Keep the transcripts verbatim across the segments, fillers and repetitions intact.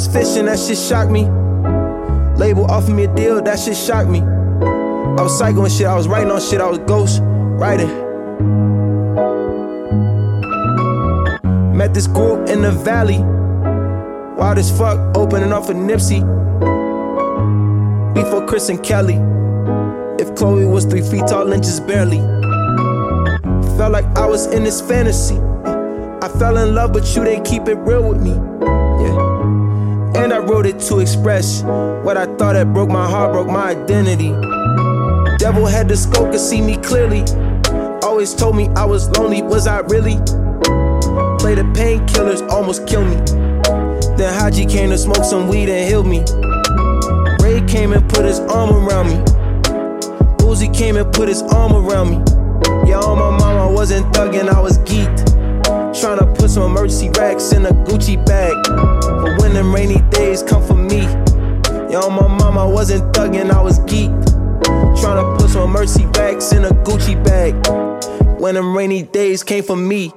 was fishing, that shit shocked me. Label offered me a deal, that shit shocked me. I was psycho and shit, I was writing on shit, I was ghost writing. Met this group in the valley, wild as fuck, opening off a Nipsey. Before Chris and Kelly, if Chloe was three feet tall inches barely. Felt like I was in this fantasy. I fell in love, but you didn't keep it real with me. Yeah. And I wrote it to express what I thought that broke my heart, broke my identity. Devil had the scope, could see me clearly. Always told me I was lonely, was I really? Play the painkillers, almost killed me. Then Haji came to smoke some weed and healed me. Ray came and put his arm around me. Uzi came and put his arm around me. Yeah, on my mama, I wasn't thuggin', I was geeked. Tryna put some emergency racks in a Gucci bag. But when them rainy days come for me, yeah, on my mama, I wasn't thuggin', I was geeked. Tryna put some emergency racks in a Gucci bag. When them rainy days came for me.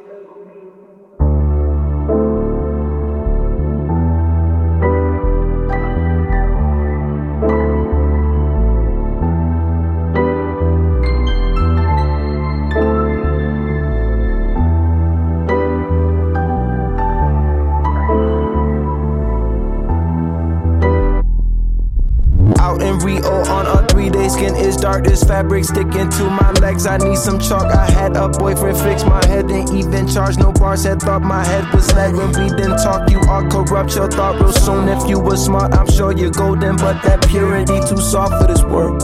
This fabric sticking to my legs, I need some chalk. I had a boyfriend fix my head, didn't even charge no bars. Had thought my head was lead when we didn't talk. You are corrupt, your thought real soon. If you were smart, I'm sure you're golden, but that purity too soft for this world.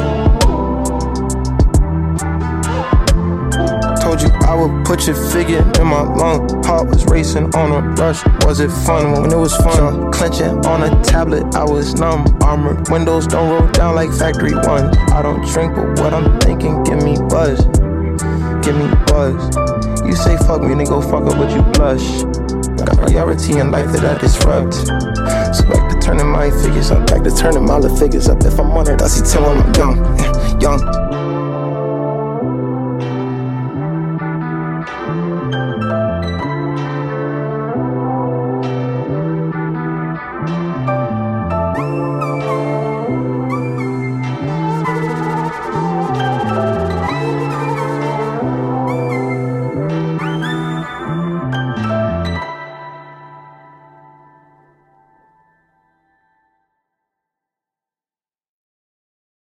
Told you I would put your figure in my lung. Heart was racing on a rush. Was it fun when it was fun? Jaw clenching on a tablet, I was numb. Armored windows don't roll down like factory ones. I don't drink, but what I'm thinking, give me buzz. Give me buzz. You say fuck me, then go fuck up, but you blush. Got priority in life that I disrupt. So back to turning my figures up, back to turning my little figures up. If I'm on it, I see ten when I'm young, young.